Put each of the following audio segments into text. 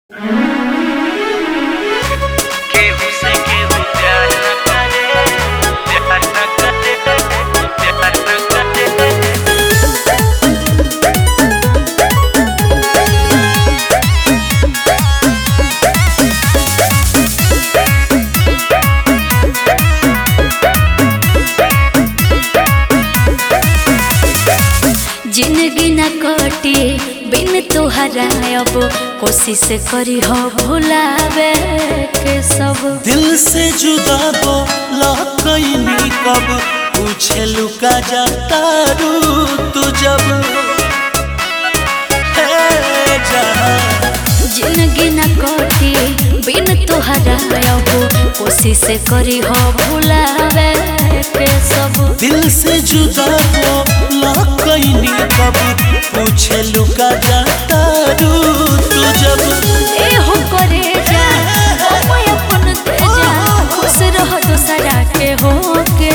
केहू से केहू प्यार न करे, प्यार न करे, प्यार न करे। जिंदगी न कटी बिन तोहरा अब कोशिश करी हो भुलावे के सब। दिल से जुदा बोला कहीं कब पूछे लुका जाता रू तू जब जिंदगी न कटी बिन तोहरा अब कोशिश करी हो भुलावे के सब। दिल से जुदा बोला कहीं कब पूछे लुका जाता रू तू जब ए हो करे जा मैं अपन दे जा खुश रह दोसरा के हो के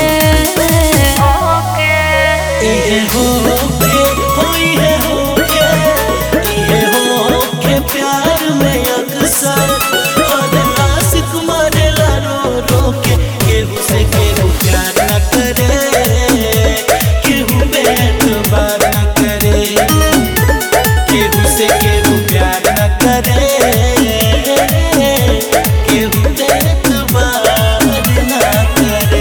इहे हो के होई है हो के इहे हो के प्यार में अक्सर हर आशिक मरेला रो रो के केहू से केहू प्यार न करे केहू बेतबार न करे केहू से केहू प्यार न करे केहू बेतबार न करे।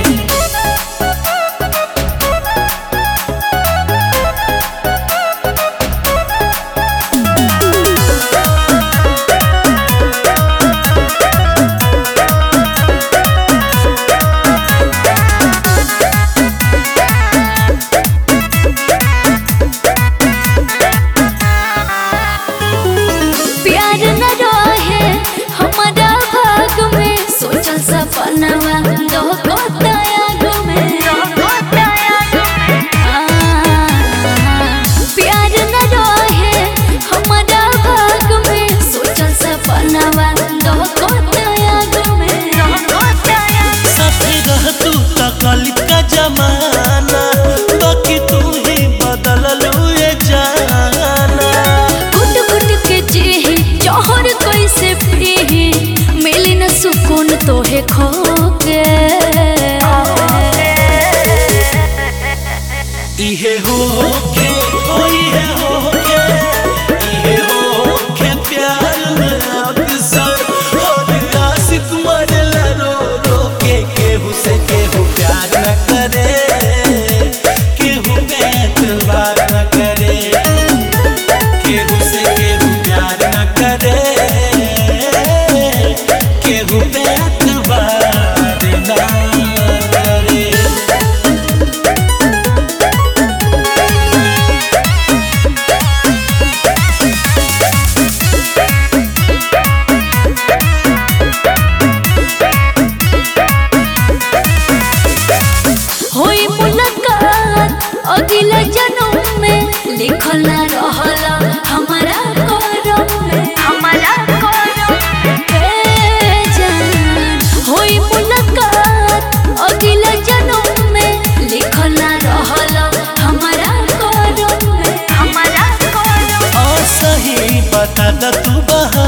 प्यार न रहे हमारा भाग में सोचल सपनवा दोहता आग में। प्यार न रहे हमारा भाग में सोचल सपनवा दोहता आग में। साथे रह तू तकलीफ का जमाना बाकी तू ही बदल लुए जाना। घुट घुट के जी जौहर कैसे पी मिली न सुकून तोहे खो के। इहे हो के होई है हो के इहे हो के प्यार में अक्सर हर आशिक मरेला रो रो के केहू से केहू प्यार न करे केहू बेतबार न करे केहू से केहू प्यार न करे केहू बेतबार न करे। होई मुलाकात अगला जन्म में लिखल ना रहल हमारा करम में। हे जान होई मुलाकात अगला जन्म में लिखल ना रहल हमारा करम में। और सही बता द तू बहा